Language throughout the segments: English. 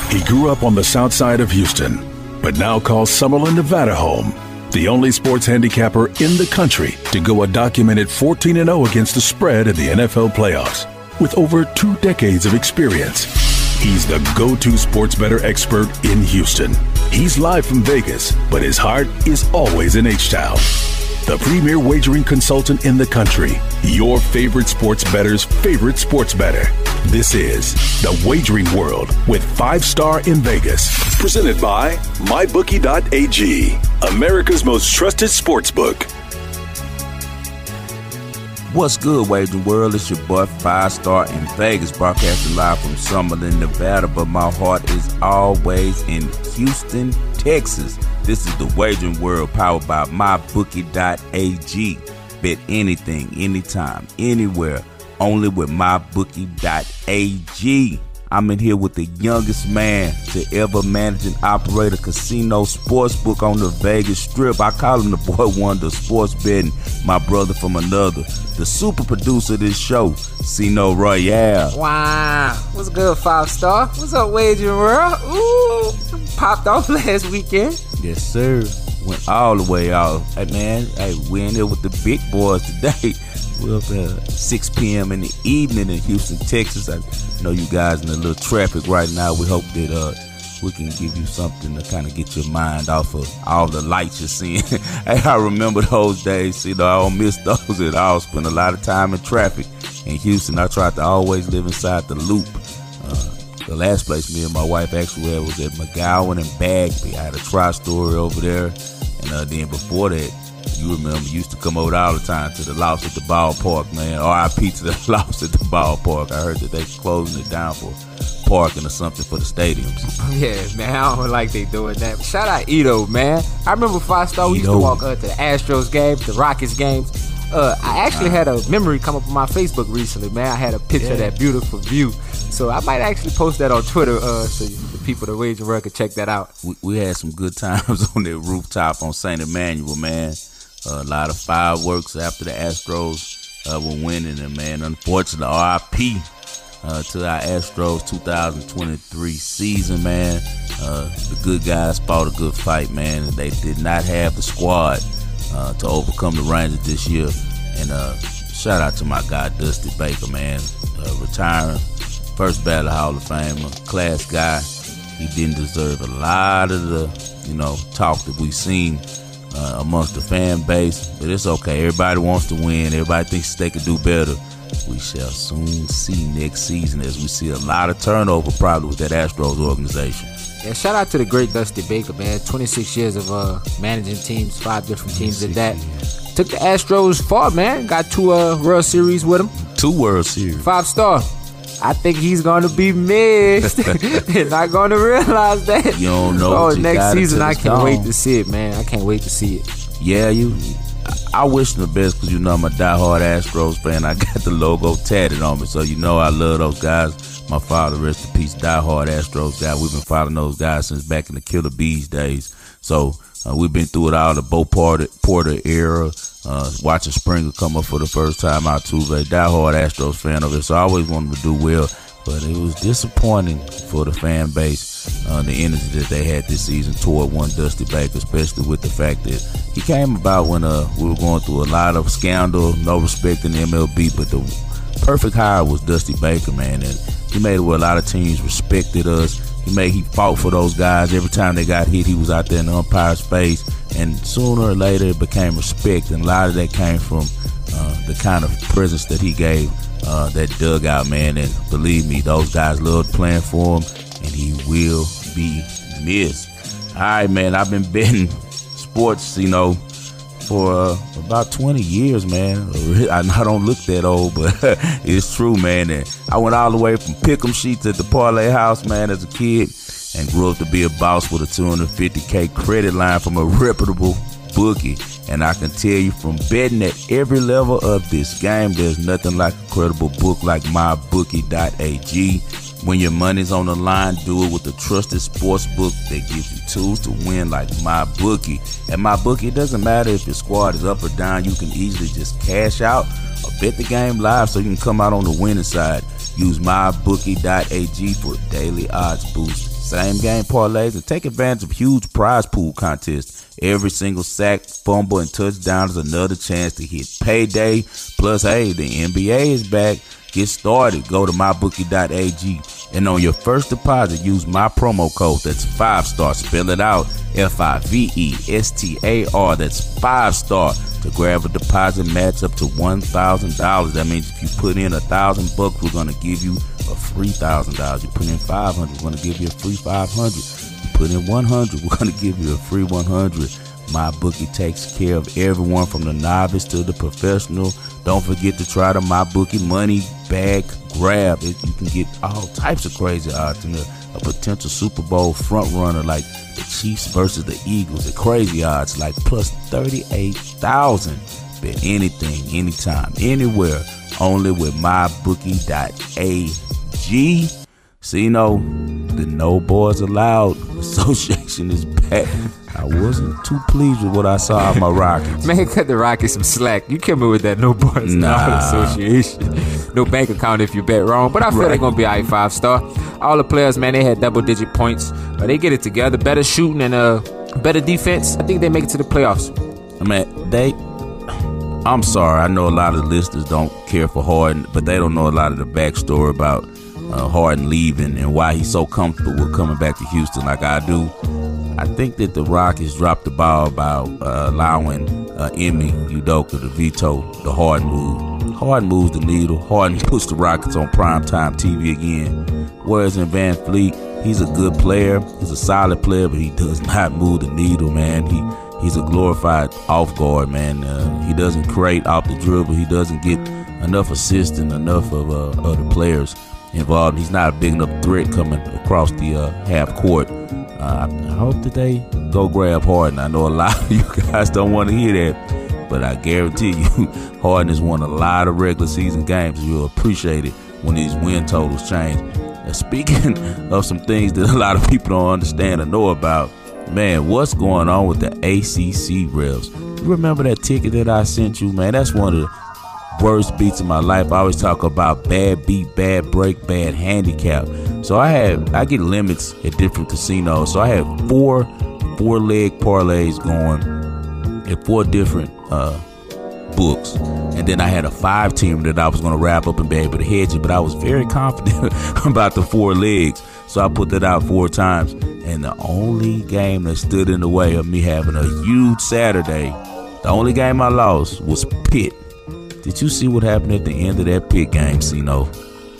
He grew up on the south side of Houston, but now calls Summerlin, Nevada home. The only sports handicapper in the country to go a documented 14-0 against the spread in the NFL playoffs. With over 2 decades of experience, he's the go-to sports bettor expert in Houston. He's live from Vegas, but his heart is always in H-Town. The premier wagering consultant in the country. Your favorite sports bettor's favorite sports bettor. This is The Wagering World with 5 Star in Vegas. Presented by MyBookie.ag, America's most trusted sports book. What's good, Wagering World? It's your boy 5 Star in Vegas, broadcasting live from Summerlin, Nevada, but my heart is always in Houston, Texas. This is The Wagering World, powered by MyBookie.ag. Bet anything, anytime, anywhere, only with MyBookie.ag. I'm in here with the youngest man to ever manage and operate a casino sportsbook on the Vegas Strip. I call him the boy wonder sports betting, my brother from another. The super producer of this show, Cino Royale. Wow. What's good, 5 Star? What's up, Wagering World? Ooh, popped off last weekend. Yes, sir. Went all the way out. Hey, man, we're in here with the big boys today. We're up at 6 p.m. in the evening in Houston, Texas. I know you guys in a little traffic right now. We hope that we can give you something to kind of get your mind off of all the lights you're seeing. Hey, I remember those days. I don't miss those at all. Spent a lot of time in traffic in Houston. I tried to always live inside the loop. The last place me and my wife actually were was at McGowan and Bagby. I had a tri-story over there. And then before that, you remember, used to come over all the time to the Lost at the ballpark, man. RIP to the Lost at the ballpark. I heard that they closing it down for parking or something for the stadiums. Yeah, man, I don't like they doing that. But shout out Ito, man. I remember 5 Star, we used to walk to the Astros games, the Rockets games. I actually had a memory come up on my Facebook recently, man. I had a picture of that beautiful view. So I might actually post that on Twitter so the people that Wagering World can check that out. We had some good times on that rooftop on St. Emmanuel, man. A lot of fireworks after the Astros were winning, and man, unfortunately, RIP to our Astros 2023 season, man. The good guys fought a good fight, man, and they did not have the squad to overcome the Rangers this year. And shout out to my guy Dusty Baker, man, retiring, first ballot Hall of Famer, class guy. He didn't deserve a lot of the talk that we've seen amongst the fan base, but it's okay. Everybody wants to win. Everybody thinks they could do better. We shall soon see next season, as we see a lot of turnover probably with that Astros organization. Yeah, shout out to the great Dusty Baker, man. 26 years of managing teams, 5 different teams at that. Took the Astros far, man. Got 2 World Series with him. 2 World Series. 5 Star. I think he's going to be missed. They're not going to realize that. You don't know. Next season, I can't wait to see it, man. I can't wait to see it. Yeah, I wish them the best because I'm a diehard Astros fan. I got the logo tatted on me, so I love those guys. My father, rest in peace, diehard Astros guy. We've been following those guys since back in the Killer Bees days. So we've been through it all, the Bo Porter era. Watching Springer come up for the first time out too. A diehard Astros fan of it, so I always wanted to do well, but it was disappointing for the fan base, the energy that they had this season toward one Dusty Baker, especially with the fact that he came about when we were going through a lot of scandal, no respect in the MLB, but the perfect hire was Dusty Baker, man, and he made it where a lot of teams respected us. He fought for those guys. Every time they got hit, he was out there in the umpire's face. And sooner or later, it became respect. And a lot of that came from the kind of presence that he gave that dugout, man. And believe me, those guys loved playing for him. And he will be missed. All right, man, I've been betting sports, for about 20 years, man. I don't look that old, but it's true, man. And I went all the way from pick'em sheets at the parlay house, man, as a kid, and grew up to be a boss with a $250K credit line from a reputable bookie. And I can tell you, from betting at every level of this game, there's nothing like a credible book like MyBookie.ag. When your money's on the line, do it with a trusted sports book that gives you tools to win, like MyBookie. At MyBookie, it doesn't matter if your squad is up or down. You can easily just cash out or bet the game live so you can come out on the winning side. Use MyBookie.ag for daily odds boost. same game parlays, and take advantage of huge prize pool contests. Every single sack, fumble, and touchdown is another chance to hit payday. Plus, hey, the NBA is back. Get started. Go to mybookie.ag. And on your first deposit, use my promo code. That's 5-STAR. Spell it out. FIVESTAR. That's 5-STAR to grab a deposit match up to $1,000. That means if you put in $1,000, we're going to give you a free $1,000. You put in $500, we're going to give you a free $500. You put in $100, we're going to give you a free $100. MyBookie takes care of everyone from the novice to the professional. Don't forget to try the MyBookie money bag grab. You can get all types of crazy odds in there. A potential Super Bowl front runner like the Chiefs versus the Eagles. The crazy odds like plus 38,000. Bet anything, anytime, anywhere. Only with mybookie.ag. So, you know, the No Boys Allowed Association is back. I wasn't too pleased with what I saw of my Rockets. Man, cut the Rockets some slack. You came in with that No Boys Allowed Association. No bank account if you bet wrong. But I feel they're going to be 5-star. All the players, man, they had double-digit points. They get it together. Better shooting and better defense. I think they make it to the playoffs. I mean, I'm sorry. I know a lot of the listeners don't care for Harden, but they don't know a lot of the backstory about Harden leaving and why he's so comfortable with coming back to Houston like I do. I think that the Rockets dropped the ball about allowing Ime Udoka to veto the Harden move. Harden moves the needle. Harden puts the Rockets on primetime TV again. Whereas in Van Fleet, he's a good player. He's a solid player, but he does not move the needle, man. He's a glorified off guard, man. He doesn't create off the dribble. He doesn't get enough assists and enough of other players involved. He's not a big enough threat coming across the half court. I hope that they go grab Harden. I know a lot of you guys don't want to hear that, but I guarantee you Harden has won a lot of regular season games. You'll appreciate it when these win totals change. Now, speaking of some things that a lot of people don't understand or know about, man, what's going on with the ACC refs? You remember that ticket that I sent you, man? That's one of the worst beats of my life. I always talk about bad beat, bad break, bad handicap. So I get limits at different casinos. So I had four leg parlays going at 4 different books. And then I had a 5-team that I was going to wrap up and be able to hedge it. But I was very confident about the 4 legs. So I put that out 4 times. And the only game that stood in the way of me having a huge Saturday, the only game I lost was Pitt. Did you see what happened at the end of that Pitt game, Cino?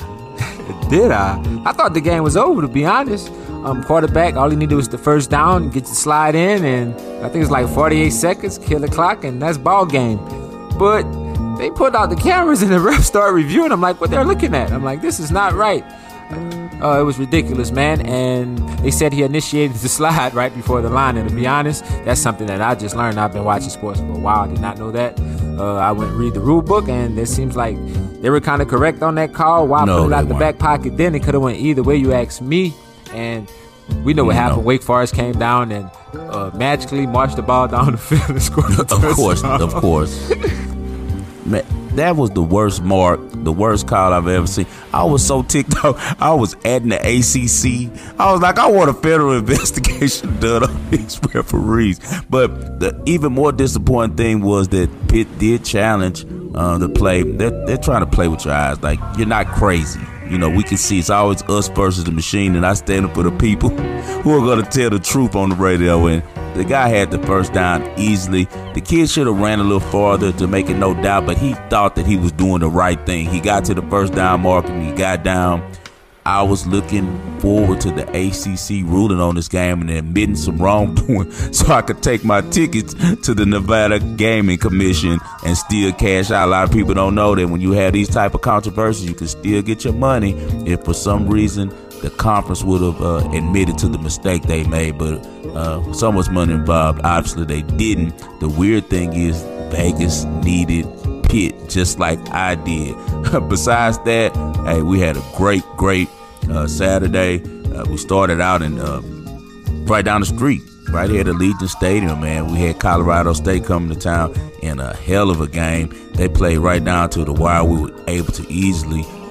Did I? I thought the game was over, to be honest. Quarterback, all he needed was the first down, get you slide in, and I think it's like 48 seconds, kill the clock, and that's ball game. But they put out the cameras and the refs started reviewing. I'm like, what they're looking at? I'm like, this is not right. It was ridiculous, man. And they said he initiated the slide right before the line. And to be honest, that's something that I just learned. I've been watching sports for a while. I did not know that. I went and read the rule book, and it seems like they were kind of correct on that call. Why put it out the back pocket then? It could have went either way, you ask me. And we know what happened. Wake Forest came down and magically marched the ball down the field and scored a touchdown. Of course. Man, that was the worst call I've ever seen. I was so ticked off. I was adding the ACC. I was like, I want a federal investigation done on these referees. But the even more disappointing thing was that Pitt did challenge the play. They're trying to play with your eyes. Like, you're not crazy. You know, we can see it's always us versus the machine, and I stand up for the people who are going to tell the truth on the radio. And the guy had the first down easily. The kid should have ran a little farther to make it no doubt, but he thought that he was doing the right thing. He got to the first down mark and he got down. I was looking forward to the ACC ruling on this game and admitting some wrongdoing so I could take my tickets to the Nevada Gaming Commission and still cash out. A lot of people don't know that when you have these type of controversies, you can still get your money if for some reason the conference would have admitted to the mistake they made. But so much money involved. Obviously, they didn't. The weird thing is Vegas needed Pitt just like I did. Besides that, hey, we had a great Saturday. We started out in right down the street, right here at Allegiant Stadium, man. We had Colorado State coming to town in a hell of a game. They played right down to the wire. We were able to easily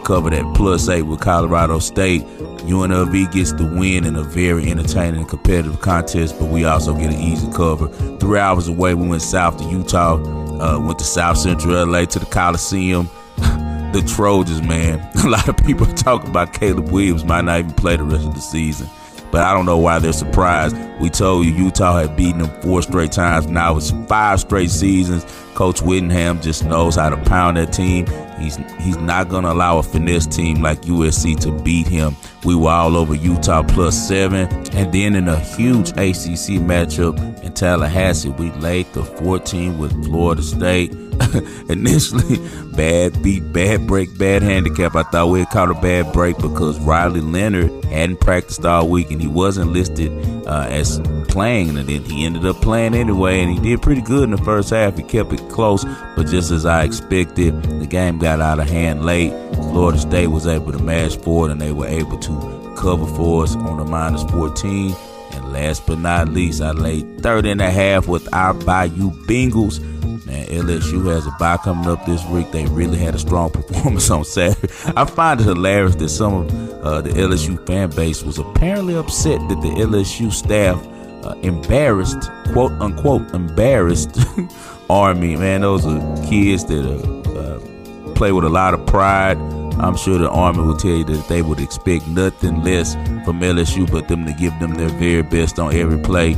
covered at +8 with Colorado State. UNLV gets the win in a very entertaining and competitive contest, but we also get an easy cover. 3 hours away, we went south to Utah, went to South Central LA to the Coliseum. The Trojans, man. A lot of people talk about Caleb Williams might not even play the rest of the season. But I don't know why they're surprised. We told you Utah had beaten them 4 straight times. Now it's 5 straight seasons. Coach Whittingham just knows how to pound that team. He's not going to allow a finesse team like USC to beat him. We were all over Utah +7. And then in a huge ACC matchup in Tallahassee, we laid the 14 with Florida State. Initially, bad beat, bad break, bad handicap. I thought we had caught a bad break because Riley Leonard hadn't practiced all week and he wasn't listed as playing, and then he ended up playing anyway, and he did pretty good in the first half. He kept it close, but just as I expected, the game got out of hand late. Florida State was able to match forward, and they were able to cover for us on the -14. And last but not least, I laid 30.5 with our Bayou Bengals. Man, LSU has a bye coming up this week. They really had a strong performance on Saturday. I find it hilarious that some of the LSU fan base was apparently upset that the LSU staff embarrassed, quote unquote, embarrassed Army. Man, those are kids that play with a lot of pride. I'm sure the Army will tell you that they would expect nothing less from LSU but them to give them their very best on every play.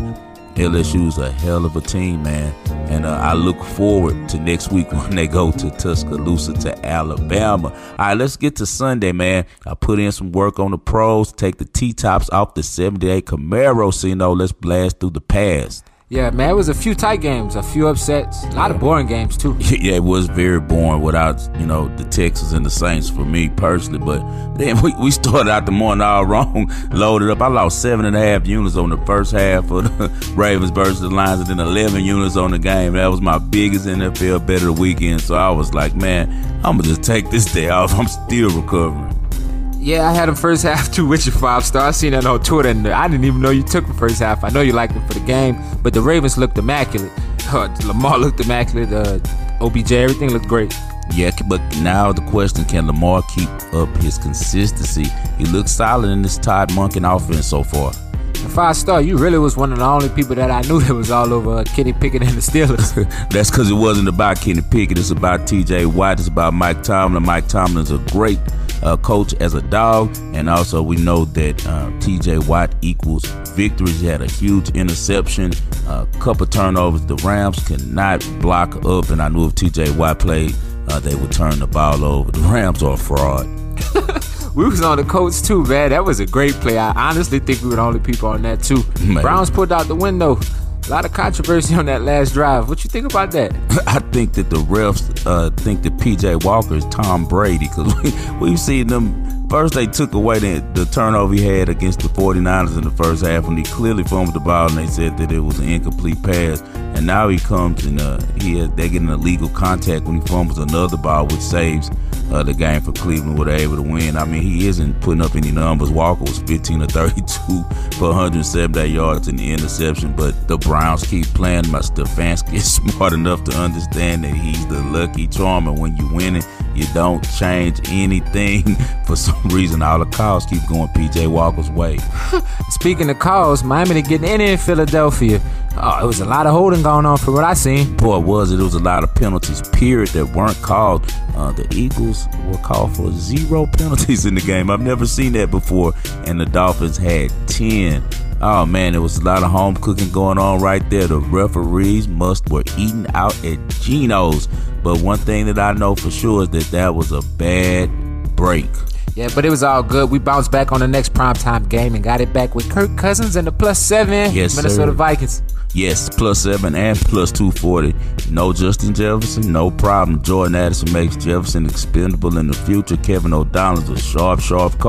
LSU's a hell of a team, man. And I look forward to next week when they go to Tuscaloosa to Alabama. All right, let's get to Sunday, man. I put in some work on the pros, take the T-tops off the 78 Camaro. So, let's blast through the past. Yeah, man, it was a few tight games, a few upsets, a lot of boring games, too. Yeah, it was very boring without, the Texans and the Saints for me personally. But then we started out the morning all wrong, loaded up. I lost 7.5 units on the first half of the Ravens versus the Lions, and then 11 units on the game. That was my biggest NFL bet of the weekend. So I was like, man, I'm going to just take this day off. I'm still recovering. Yeah, I had him first half too with your 5-star. I seen that on Twitter, and I didn't even know you took the first half. I know you liked him for the game, but the Ravens looked immaculate. Lamar looked immaculate. OBJ, everything looked great. Yeah, but now the question, can Lamar keep up his consistency? He looks solid in this Todd Monken offense so far. The 5-star, you really was one of the only people that I knew that was all over Kenny Pickett and the Steelers. That's because it wasn't about Kenny Pickett. It's about T.J. Watt. It's about Mike Tomlin. Mike Tomlin's a great coach as a dog, and also we know that T.J. Watt equals victories. He had a huge interception, a couple turnovers. The Rams cannot block up, and I knew if T.J. Watt played, they would turn the ball over. The Rams are a fraud. We was on the Colts too, man. That was a great play. I honestly think we were the only people on that too. Man. Browns pulled out the window. A lot of controversy on that last drive. What you think about that? I think that the refs think that P.J. Walker is Tom Brady, because we've seen them. First, they took away the turnover he had against the 49ers in the first half when he clearly fumbled the ball, and they said that it was an incomplete pass. And now he comes and they get an illegal contact when he fumbles another ball, which saves the game for Cleveland, where they're able to win. I mean, he isn't putting up any numbers. Walker was 15 of 32 for 178 yards in the interception, but the Browns keep playing. My Stefanski is smart enough to understand that he's the lucky charm, and when you're winning, you don't change anything. For some reason, all the calls keep going P.J. Walker's way. Speaking of calls, Miami getting in Philadelphia. Oh, it was a lot of holding going on for what I seen. Boy, it was a lot of penalties, period, that weren't called. The Eagles were called for 0 penalties in the game. I've never seen that before. And the Dolphins had 10. Oh, man, there was a lot of home cooking going on right there. The referees were eating out at Geno's. But one thing that I know for sure is that was a bad break. Yeah, but it was all good. We bounced back on the next primetime game and got it back with Kirk Cousins and the +7 yes, Minnesota sir. Vikings. Yes, +7 and +240. No Justin Jefferson, no problem. Jordan Addison makes Jefferson expendable in the future. Kevin O'Donnell's a sharp coach.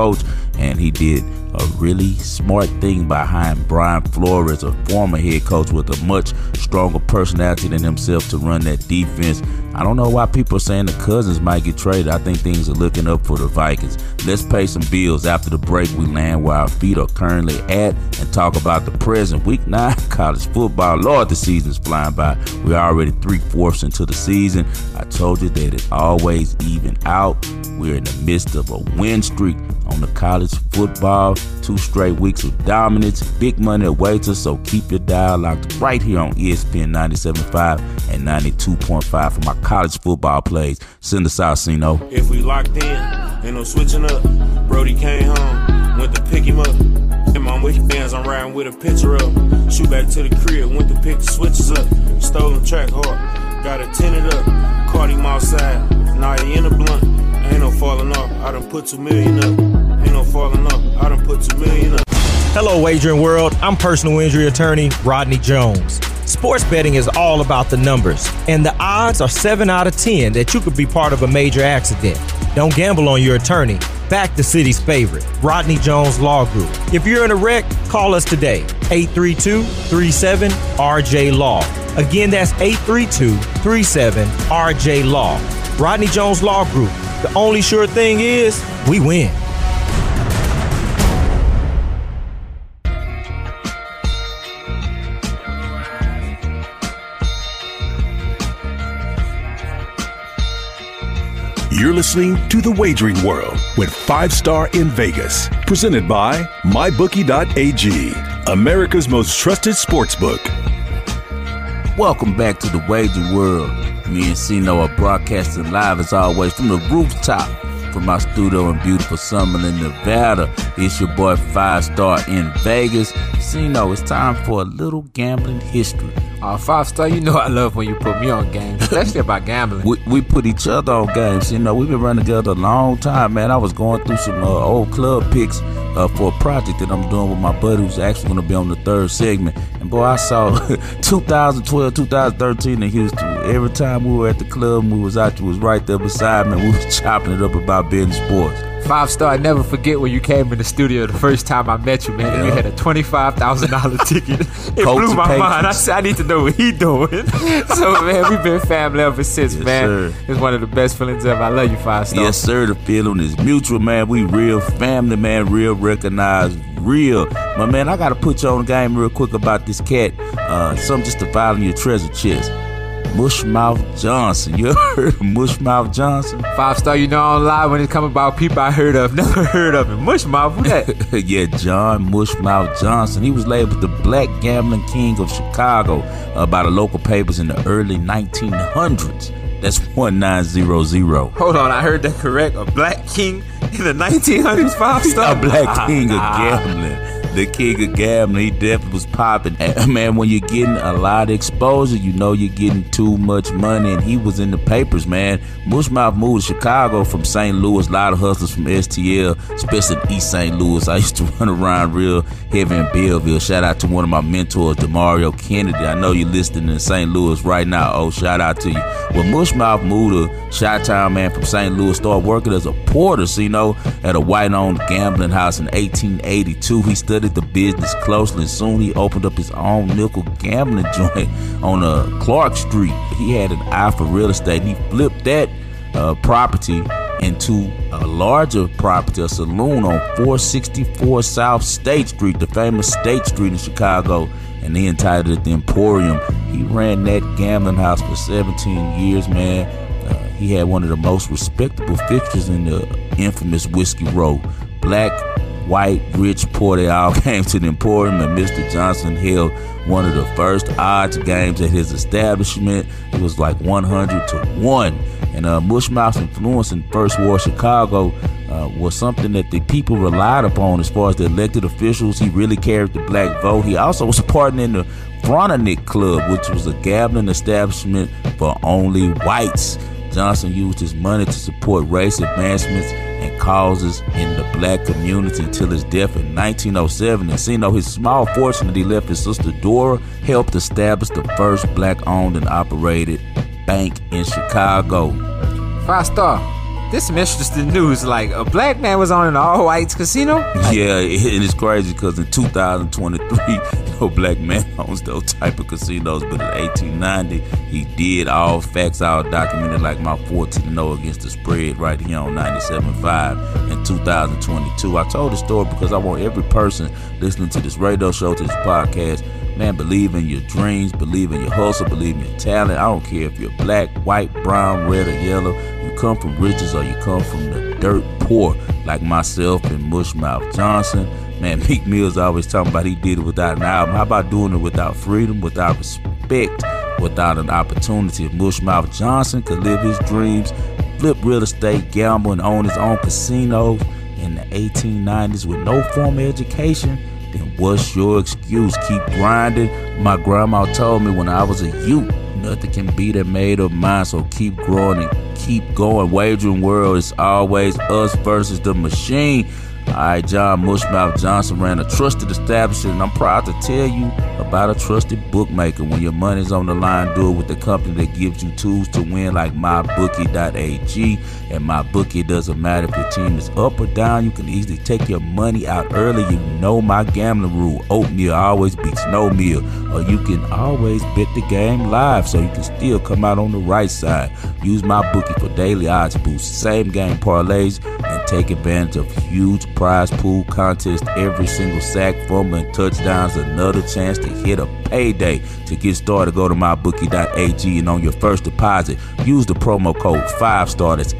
and he did a really smart thing behind Brian Flores, a former head coach with a much stronger personality than himself, to run that defense. I don't know why people are saying the Cousins might get traded. I think things are looking up for the Vikings. Let's pay some bills. After the break, we land where our feet are currently at and talk about the present. Week 9 college football. Lord, the season's flying by. We're already 3/4 into the season. I told you that it always even out. We're in the midst of a win streak on the college football. 2 straight weeks of dominance. Big money awaits us, so keep your dial locked right here on ESPN 97.5 and 92.5 for my college football plays. Send us out, Sino. If we locked in, ain't no switching up. Brody came home, went to pick him up. In my wicked hands, I'm riding with a picture up. Shoot back to the crib, went to pick the switches up. Stolen track hard, got it tinted up. Caught him outside, now he in the blunt. Ain't no falling off, I done put $2 million up. Ain't no falling off, I done put $2 million up. Hello, wagering world. I'm personal injury attorney Rodney Jones. Sports betting is all about the numbers, and the odds are 7 out of 10 that you could be part of a major accident. Don't gamble on your attorney. Back the city's favorite, Rodney Jones Law Group. If you're in a wreck, call us today, 832-37-RJ-LAW. Again, that's 832-37-RJ-LAW. Rodney Jones Law Group. The only sure thing is, we win. You're listening to The Wagering World with 5 Star in Vegas. Presented by MyBookie.ag, America's most trusted sportsbook. Welcome back to The Wagering World. Me and Sino are broadcasting live as always from the rooftop from my studio in beautiful Summerlin, Nevada. It's your boy 5 Star in Vegas. Sino, it's time for a little gambling history. 5 Star, you know I love when you put me on games, especially about gambling. We put each other on games. You know, we've been running together a long time, man. I was going through some old club picks for a project that I'm doing with my buddy who's actually going to be on the 3rd segment. And boy, I saw 2012, 2013 in Houston. Every time we were at the club and we was out, you was right there beside me. We was chopping it up about betting sports. 5 Star, I never forget when you came in the studio the first time I met you, man. Yeah. And you had a $25,000 ticket. It blew my mind. I said, I need to know what he doing. So, man, we've been family ever since, yes, man. Sir. It's one of the best feelings ever. I love you, 5 Star. Yes, sir. The feeling is mutual, man. We real family, man. Real recognized, real. My man, I got to put you on the game real quick about this cat. Something just to file in your treasure chest. Mushmouth Johnson. You heard of Mushmouth Johnson? 5 Star, you know I don't lie when it come about people I heard of. Never heard of him. Mushmouth, who that? Yeah, John Mushmouth Johnson. He was labeled the Black Gambling King of Chicago by the local papers in the early 1900s. That's 1900. Hold on, I heard that correct. A black king in the 1900s, 5 Star? A black king of gambling. The king of gambling, he definitely was popping. And man, when you're getting a lot of exposure, you know you're getting too much money. And he was in the papers, man. Mushmouth moved to Chicago from St. Louis. A lot of hustlers from STL, especially East St. Louis. I used to run around real heavy in Belleville. Shout out to one of my mentors, DeMario Kennedy. I know you're listening in St. Louis right now. Oh, shout out to you. Well, Mushmouth moved to Chi-Town, man, from St. Louis. Started working as a porter, you know, at a white-owned gambling house in 1882. He studied the business closely, and soon he opened up his own nickel gambling joint on Clark Street. He had an eye for real estate, and he flipped that property into a larger property, a saloon on 464 South State Street, the famous State Street in Chicago, and he entitled it the Emporium. He ran that gambling house for 17 years, man. He had one of the most respectable fixtures in the infamous Whiskey Row. Black, white, rich, poor, they all came to the Emporium, and Mr. Johnson held one of the first odds games at his establishment. It was like 100-1. And Mushmouth's influence in First War Chicago was something that the people relied upon as far as the elected officials. He really carried the black vote. He also was a partner in the Frontenac Club, which was a gambling establishment for only whites. Johnson used his money to support race advancements and causes in the black community until his death in 1907. And his small fortune that he left his sister Dora helped establish the first black-owned and operated bank in Chicago. 5 Star, This some interesting news. Like, a black man was on an all-whites casino? Yeah, and it's crazy because in 2023, no black man owns those type of casinos. But in 1890, he did. All facts, all documented, like my 14-0 against the spread right here on 97.5 in 2022. I told the story because I want every person listening to this radio show, to this podcast, man, believe in your dreams, believe in your hustle, believe in your talent. I don't care if you're black, white, brown, red, or yellow. You come from riches or you come from the dirt poor, like myself and Mushmouth Johnson. Man, Meek Mill's always talking about he did it without an album. How about doing it without freedom, without respect, without an opportunity? If Mushmouth Johnson could live his dreams, flip real estate, gamble, and own his own casinos in the 1890s with no formal education, then what's your excuse? Keep grinding. My grandma told me when I was a youth, nothing can beat a made up mind, so keep growing and keep going. Wagering world is always us versus the machine. All right, John Mushmouth Johnson ran a trusted establishment, and I'm proud to tell you about a trusted bookmaker. When your money's on the line, do it with the company that gives you tools to win, like MyBookie.ag. And MyBookie, doesn't matter if your team is up or down, you can easily take your money out early. You know my gambling rule: oatmeal always beats no meal. Or you can always bet the game live, so you can still come out on the right side. Use MyBookie for daily odds boosts, same game parlays, and take advantage of huge prize pool contests. Every single sack, fumble, and touchdowns another chance to hit a payday. To get started, go to mybookie.ag, and on your first deposit, use the promo code 5STAR. That's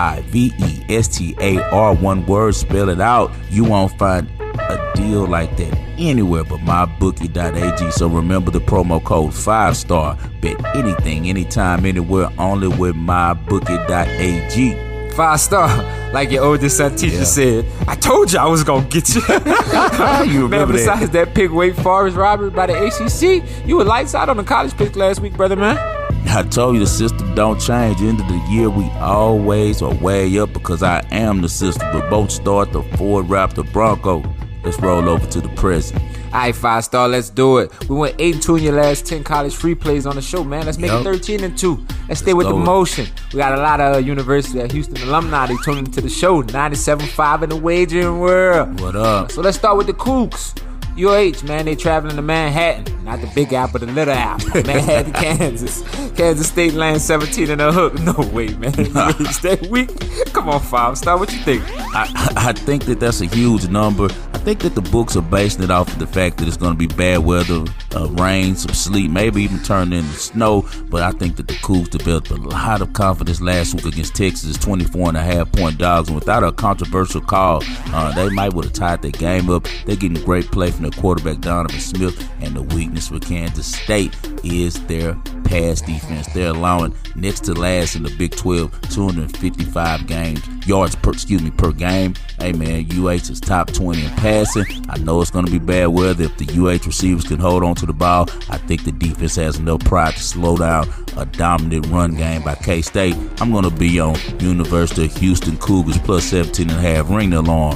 FIVESTAR, one word, spell it out. You won't find a deal like that anywhere but mybookie.ag. So remember the promo code 5STAR. Bet anything, anytime, anywhere, only with mybookie.ag. 5-star, like your oldest son teacher said. I told you I was gonna get you. You man, besides that pick Wake Forest robbery by the ACC, you were lights out on the college pick last week, brother man. I told you the system don't change. End of the year, we always are way up because I am the system. But both start the Ford Raptor Bronco. Let's roll over to the present. All right, 5-star, let's do it. We went 8-2 in your last 10 college free plays on the show, man. Let's make it 13-2. Let's stay with the motion. We got a lot of University of Houston alumni. They tuned into the show. 97.5 in the wagering world. What up? So let's start with the Cougs. UH, man, they traveling to Manhattan. Not the Big Apple, the Little Apple. Manhattan, Kansas. Kansas State laying 17 in a hook. No way, man. That week. Come on, 5-star. What you think? I think that's a huge number. I think that the books are basing it off of the fact that it's going to be bad weather, rain, some sleet, maybe even turn into snow. But I think that the Cougs developed a lot of confidence last week against Texas, 24.5-point dogs. And without a controversial call, they might would have tied their game up. They're getting great play from their quarterback, Donovan Smith. And the weakness for Kansas State is their pass defense. They're allowing next to last in the Big 12, 255 yards per game. Hey man, UH is top 20 in passing. I know it's going to be bad weather. If the UH receivers can hold on to the ball, I think the defense has enough pride to slow down a dominant run game by K-State. I'm going to be on University of Houston Cougars plus 17.5. Ring the alarm.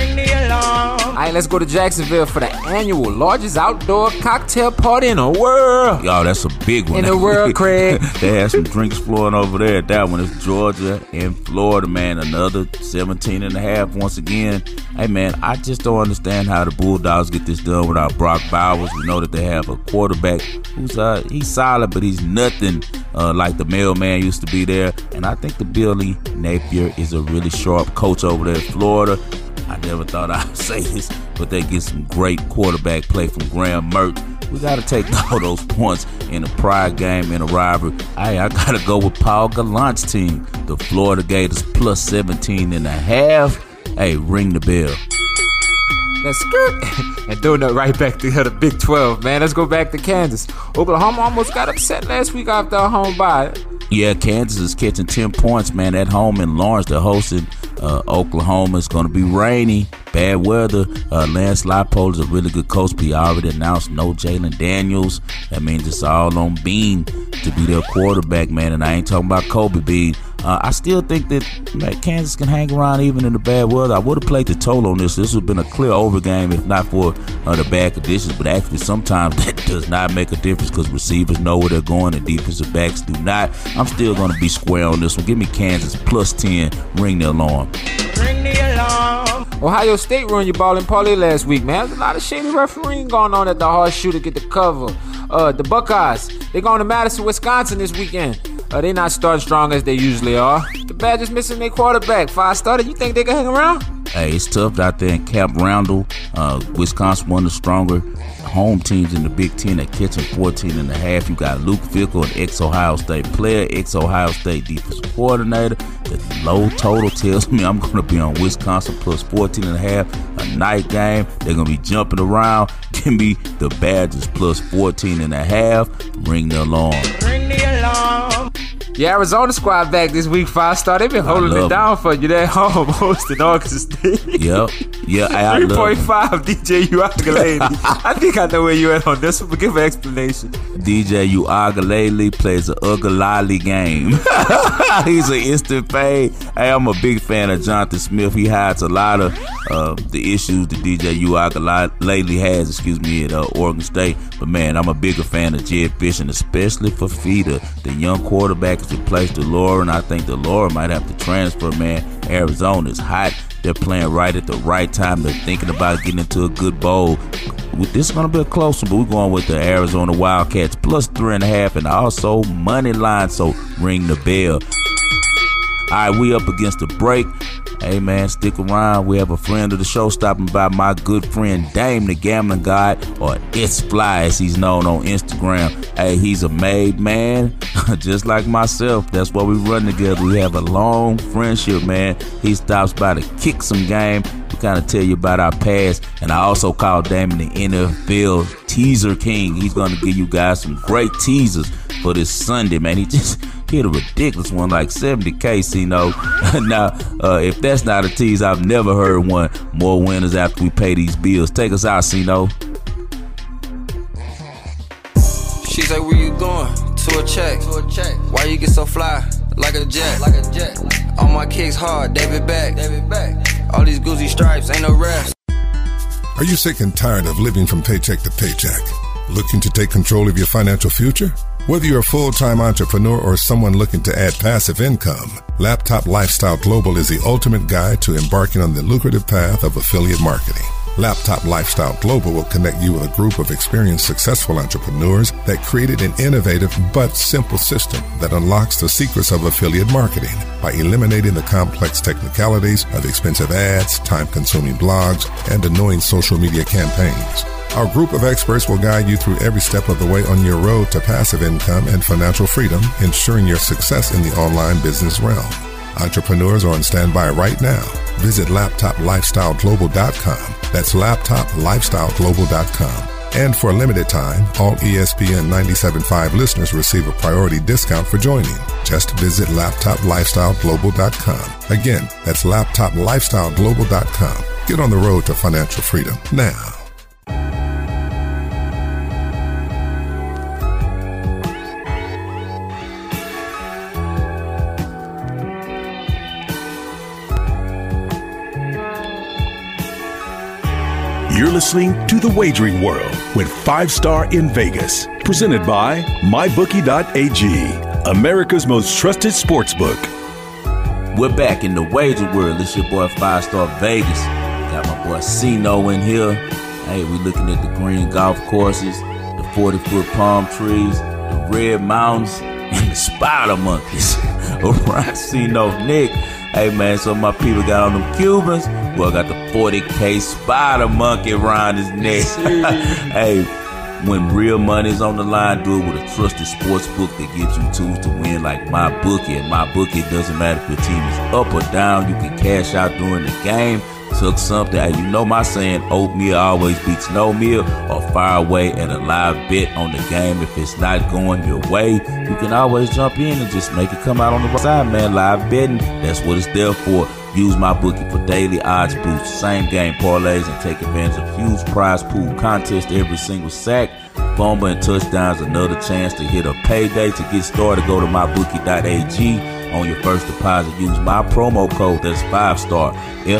All right, let's go to Jacksonville for the annual largest outdoor cocktail party in the world. Y'all, that's a big one. In the world, Craig. They had some drinks flowing over there. That one is Georgia and Florida, man. Another 17.5 once again. Hey, man, I just don't understand how the Bulldogs get this done without Brock Bowers. We know that they have a quarterback who's he's solid, but he's nothing like the mailman used to be there. And I think the Billy Napier is a really sharp coach over there in Florida. I never thought I'd say this, but they get some great quarterback play from Graham Mertz. We got to take all those points in a pride game, in a rivalry. I got to go with Paul Gallant's team, the Florida Gators, plus 17.5. Hey, ring the bell. Let's skirt. And doing that right back to the Big 12, man. Let's go back to Kansas. Oklahoma almost got upset last week after a home bye. Yeah, Kansas is catching 10 points, man, at home in Lawrence. They're hosting Oklahoma. It's going to be rainy, bad weather. Lance Leipold is a really good coach, but he already announced no Jalen Daniels. That means it's all on Bean to be their quarterback, man. And I ain't talking about Kobe Bean. I still think that Kansas can hang around even in the bad weather. I would have played the total on this. This would have been a clear over game if not for the bad conditions. But actually, sometimes that does not make a difference because receivers know where they're going and defensive backs do not. I'm still going to be square on this one. Give me Kansas plus 10. Ring the alarm. Ring the alarm. Ohio State ruined your ball and parlay last week, man. There's a lot of shady refereeing going on at the horseshoe to get the cover. The Buckeyes, they're going to Madison, Wisconsin this weekend. They're not starting strong as they usually are. The Badgers missing their quarterback. 5-star, you think they can hang around? Hey, it's tough out there in Camp Randall. Wisconsin, one of the stronger home teams in the Big Ten at catching 14.5. You got Luke Fickell, an ex-Ohio State player, ex-Ohio State defensive coordinator. The low total tells me I'm going to be on Wisconsin plus 14.5. A night game. They're going to be jumping around. Give me the Badgers plus 14.5. Ring the alarm. Ring the alarm. The Arizona squad back this week, 5-star. They've been holding it down for you. They're home hosting Arkansas State. Yep. Yeah, I 3.5 DJ Uiagalelei. I think I know where you at on this one, but give an explanation. DJ Uiagalelei plays an Ugalali game. He's an instant fade. Hey, I'm a big fan of Jonathan Smith. He hides a lot of the issues that DJ Uiagalelei has, at Oregon State. But man, I'm a bigger fan of Jedd Fisch, and especially for Fida, the young quarterback has replaced DeLauro, and I think DeLauro might have to transfer, man. Arizona's hot. They're playing right at the right time. They're thinking about getting into a good bowl. This is going to be a close one, but we're going with the Arizona Wildcats plus 3.5 and also money line, so ring the bell. All right, we up against the break. Hey, man, stick around. We have a friend of the show stopping by, my good friend Dame, the Gambling God, or It's Fly, as he's known on Instagram. Hey, he's a made man, just like myself. That's why we run together. We have a long friendship, man. He stops by to kick some game. We kind of tell you about our past. And I also call Dame the NFL Teaser King. He's going to give you guys some great teasers for this Sunday, man. He just hit a ridiculous one, like 70K, Cino. Now, if that's not a tease, I've never heard one. More winners after we pay these bills. Take us out, Cino. She's like, where you going? To a check. Why you get so fly? Like a jet. All my kicks hard, David back. All these Gucci stripes, ain't no refs. Are you sick and tired of living from paycheck to paycheck? Looking to take control of your financial future? Whether you're a full-time entrepreneur or someone looking to add passive income, Laptop Lifestyle Global is the ultimate guide to embarking on the lucrative path of affiliate marketing. Laptop Lifestyle Global will connect you with a group of experienced, successful entrepreneurs that created an innovative but simple system that unlocks the secrets of affiliate marketing by eliminating the complex technicalities of expensive ads, time-consuming blogs, and annoying social media campaigns. Our group of experts will guide you through every step of the way on your road to passive income and financial freedom, ensuring your success in the online business realm. Entrepreneurs are on standby right now. Visit laptoplifestyleglobal.com. That's laptoplifestyleglobal.com. And for a limited time, all ESPN 97.5 listeners receive a priority discount for joining. Just visit laptoplifestyleglobal.com. Again, that's laptoplifestyleglobal.com. Get on the road to financial freedom now. You're listening to The Wagering World with 5-Star in Vegas. Presented by MyBookie.ag, America's most trusted sportsbook. We're back in The Wagering World. This your boy 5-Star Vegas. Got my boy Cino in here. Hey, we looking at the green golf courses, the 40-foot palm trees, the red mountains, and the spider monkeys around Cino's neck. Hey, man, so my people got on them Cubans. Well, got the 40K spider monkey around his neck. Hey, when real money's on the line, do it with a trusted sports book that gives you tools to win, like MyBookie. And MyBookie, it doesn't matter if your team is up or down. You can cash out during the game. Took something, hey, you know my saying, oatmeal always beats no meal, or fire away at a live bet on the game. If it's not going your way, you can always jump in and just make it come out on the right side, man. Live betting, that's what it's there for. Use MyBookie for daily odds boosts, same game parlays, and take advantage of huge prize pool contests every single sack, fumble, and touchdowns. Another chance to hit a payday. To get started, go to MyBookie.ag. on your first deposit. Use my promo code. That's 5-STAR,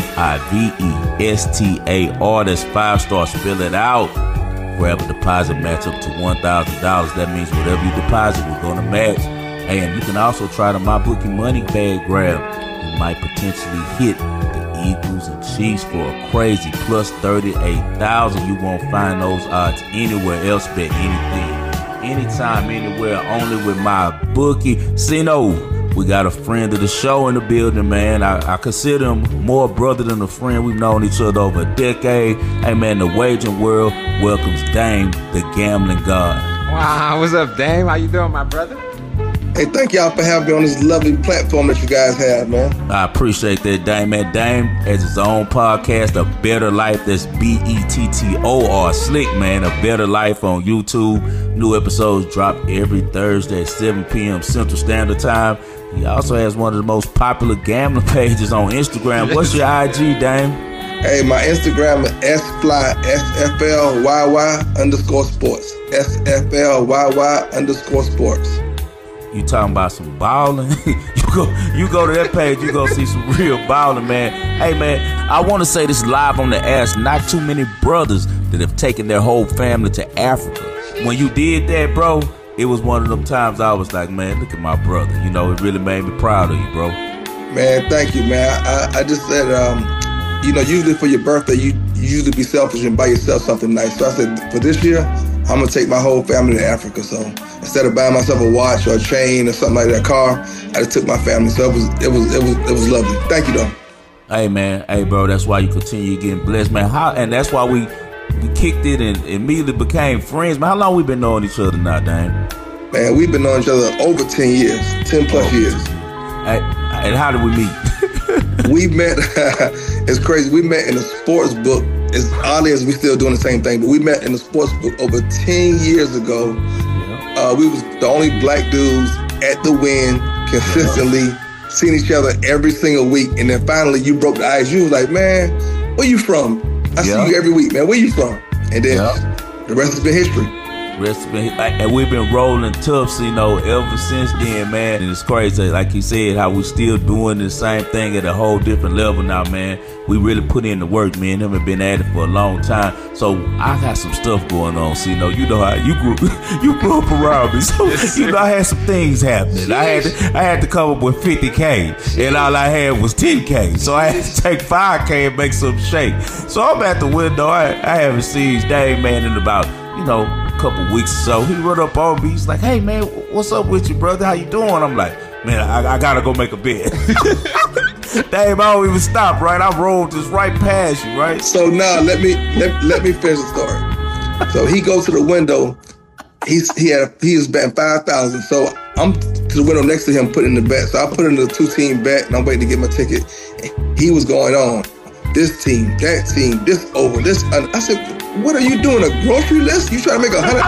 FIVESTAR. That's 5-STAR. Spell it out. Grab a deposit match up to $1,000. That means whatever you deposit, we're going to match. Hey, and you can also try the MyBookie money bag grab. You might potentially hit the Eagles and Chiefs for a crazy plus 38,000. You won't find those odds anywhere else but anything. Anytime, anywhere, only with MyBookie. Sino, we got a friend of the show in the building, man. I consider him more brother than a friend. We've known each other over a decade. Hey, man, the wagering world welcomes Dame, the gambling god. Wow, what's up, Dame? How you doing, my brother? Hey, thank y'all for having me on this lovely platform that you guys have, man. I appreciate that, Dame. Man, Dame has his own podcast, A Better Life. That's BETTOR. Slick, man. A Better Life on YouTube. New episodes drop every Thursday at 7 p.m. Central Standard Time. He also has one of the most popular gambling pages on Instagram. What's your IG, Dame? Hey, my Instagram is SFLY, SFLYY_sports. SFLYY_sports. You talking about some balling? you go to that page, you go see some real balling, man. Hey, man, I want to say this live on the air. Not too many brothers that have taken their whole family to Africa. When you did that, bro, it was one of them times I was like, man, look at my brother. You know, it really made me proud of you, bro. Man, thank you, man. I just said, you know, usually for your birthday, you usually be selfish and buy yourself something nice. So I said, for this year, I'm going to take my whole family to Africa. So instead of buying myself a watch or a chain or something like that, car, I just took my family. So it was lovely. Thank you, though. Hey, man. Hey, bro, that's why you continue getting blessed, man. And that's why we kicked it and immediately became friends, man. How long we been knowing each other now, Dame? Man, we've been knowing each other over 10 years, 10 plus years. Hey, and how did we meet? We met, it's crazy, we met in a sports book. As oddly as we still doing the same thing, but we met in a sports book over 10 years ago. We was the only black dudes at the Win, consistently seeing each other every single week. And then finally you broke the ice. You was like, man, where you from? I see you every week, man. Where you from? And then the rest has been history. And we've been rolling tough, you know, ever since then, man. And it's crazy, like you said, how we still doing the same thing at a whole different level now, man. We really put in the work, man. Them have been at it for a long time. So I got some stuff going on. So, you know how you grew up around me. So, you know, I had some things happening. I had to come up with 50K, and all I had was 10K. So I had to take 5K and make some shake. So I'm at the window. I haven't seen Dave, man, in about, you know, couple weeks or so. He run up on me. He's like, hey, man, what's up with you, brother? How you doing? I'm like, man, I gotta go make a bet. Dave, I don't even stop, right? I rolled just right past you, right? So now let me finish the story. So he goes to the window. He was betting 5,000. So I'm to the window next to him putting the bet. So I put in the 2-team bet and I'm waiting to get my ticket. He was going on. This team, that team, this over, this under. I said, what are you doing, a grocery list? You trying to make $100,000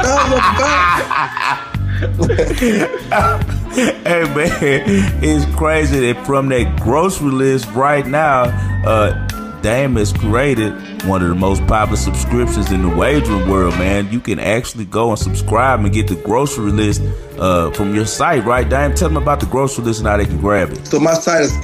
off the Hey, man, it's crazy that from that grocery list right now, Dame has created one of the most popular subscriptions in the wagering world, man. You can actually go and subscribe and get the grocery list from your site, right, Dame? Tell them about the grocery list and how they can grab it. So my site is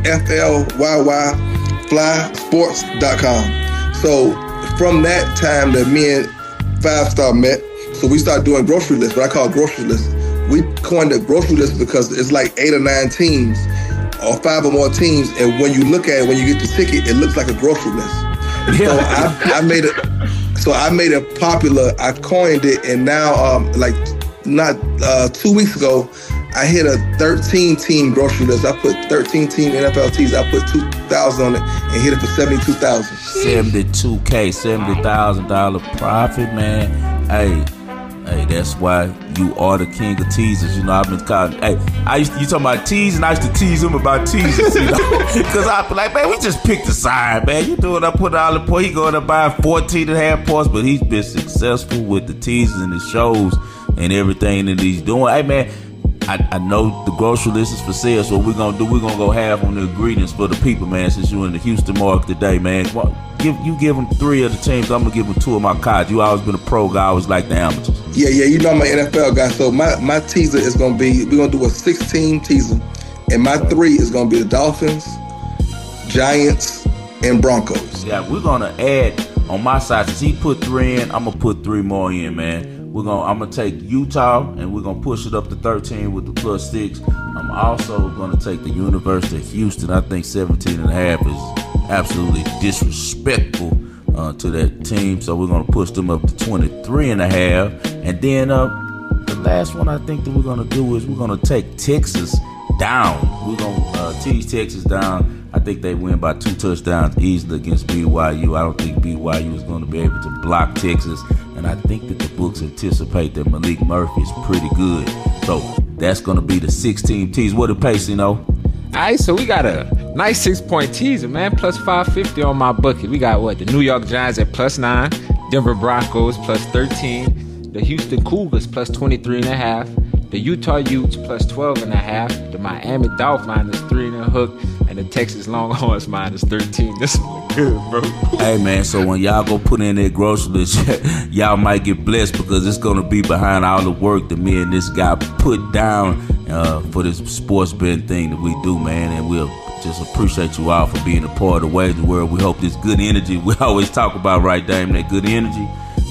FLYYFlysports.com. So from that time that me and 5-Star met, so we started doing grocery lists, what I call grocery lists. We coined a grocery list because it's like 8 or 9 teams or 5 or more teams, and when you look at it, when you get the ticket, it looks like a grocery list. Yeah. So I made it popular. I coined it, and now like not 2 weeks ago, I hit a 13-team grocery list. I put 13-team NFL teams. I put 2,000 on it and hit it for 72,000. $72K, $70,000 profit, man. Hey, that's why you are the king of teasers. You know, I've been calling. Hey, you talking about teasing? I used to tease him about teasers, you know, because I be like, man, we just picked a side, man. You doing? I put all the points. He going to buy 14.5 points, but he's been successful with the teasers and the shows and everything that he's doing. Hey, man. I know the grocery list is for sale, so what we're gonna do, we're gonna go half on the ingredients for the people, man. Since you're in the Houston market today, man, give them 3 of the teams. I'm gonna give them 2 of my cards. You always been a pro guy. I always like the amateurs. Yeah, you know I'm an NFL guy. So my teaser is gonna be, we're gonna do a 6-team teaser, And my 3 is going to be the Dolphins, Giants, and Broncos. Yeah, we're going to add on my side. Since he put 3 in, I'm going to put 3 more in, man. I'm going to take Utah, and we're going to push it up to 13 with the +6. I'm also going to take the University of Houston. I think 17.5 is absolutely disrespectful to that team, so we're going to push them up to 23.5. And then the last one I think that we're going to do is we're going to take Texas down. We're going to tease Texas down. I think they win by 2 touchdowns easily against BYU. I don't think BYU is going to be able to block Texas, and I think that the books anticipate that Malik Murphy is pretty good. So that's going to be the 6-team tease. What it pays, you know? All right, so we got a nice 6-point teaser, man. Plus 550 on my bucket. We got the New York Giants at +9, Denver Broncos +13, the Houston Cougars +23.5, the Utah Utes +12.5, the Miami Dolphins -3 and a hook, and the Texas Longhorns -13. This one good, bro. Hey, man, so when y'all go put in that grocery list, y'all might get blessed because it's going to be behind all the work that me and this guy put down for this sports betting thing that we do, man. And we'll just appreciate you all for being a part of the Wager World. We hope this good energy, we always talk about, right, Dame, that good energy,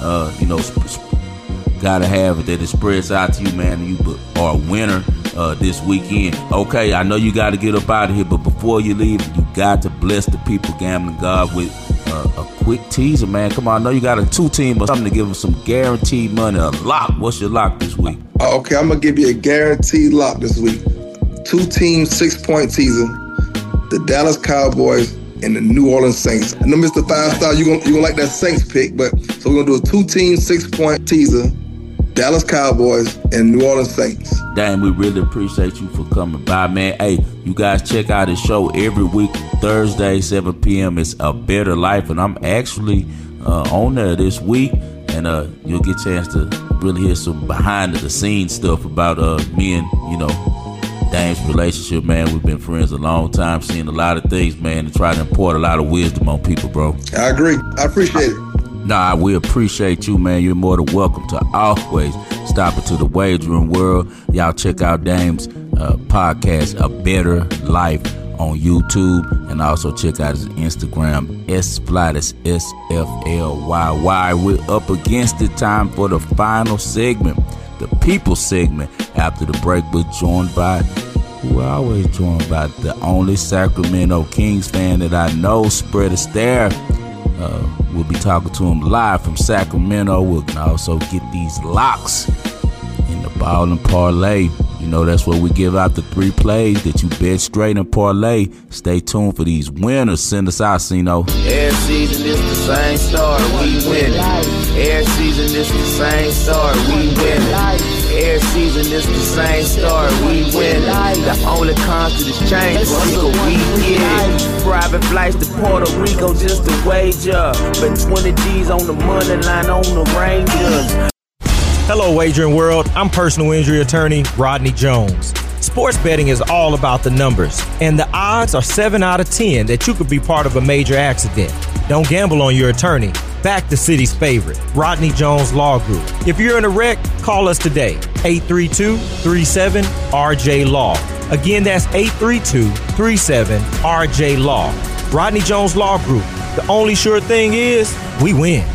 gotta have it, that it spreads out to you, man, and you are a winner this weekend. Okay, I know you got to get up out of here, but before you leave, you got to bless the people, Gambling God, with a quick teaser, man. Come on, I know you got a 2-team or something to give them some guaranteed money, a lock. What's your lock this week? Okay, I'm going to give you a guaranteed lock this week. 2-team 6-point teaser, the Dallas Cowboys and the New Orleans Saints. I know Mr. 5-Star, you're gonna like that Saints pick, but so we're going to do a 2-team 6-point teaser, Dallas Cowboys and New Orleans Saints. Dang, we really appreciate you for coming by, man. Hey, you guys check out his show every week, Thursday, 7 p.m. It's A Better Life, and I'm actually on there this week, and you'll get a chance to really hear some behind-the-scenes stuff about me and, Dame's relationship, man. We've been friends a long time, seeing a lot of things, man, and trying to impart a lot of wisdom on people, bro. I agree. I appreciate it. Nah, we appreciate you, man. You're more than welcome to always stop into the wagering world. Y'all check out Dame's podcast, A Better Life, on YouTube, and also check out his Instagram, SFly, that's SFLYY. We're up against it. Time for the final segment, the people segment. After the break, we're joined by, we're always joined by the only Sacramento Kings fan that I know, Spread Astaire. We'll be talking to him live from Sacramento. We'll also get these locks in the ball and parlay. That's where we give out the 3 plays that you bet straight and parlay. Stay tuned for these winners. Send us out, Every season is the same story, we win it. Every season is the same story, we win it. Every season is the same story, we win it. The only constant is change, nigga, we get it. Private flights to Puerto Rico just to wager. But 20 G's on the money line on the Rangers. Hello, Wagering World. I'm personal injury attorney Rodney Jones. Sports betting is all about the numbers, and the odds are 7 out of 10 that you could be part of a major accident. Don't gamble on your attorney. Back the city's favorite, Rodney Jones Law Group. If you're in a wreck, call us today, 832-37-RJ-LAW. Again, that's 832-37-RJ-LAW. Rodney Jones Law Group. The only sure thing is, we win.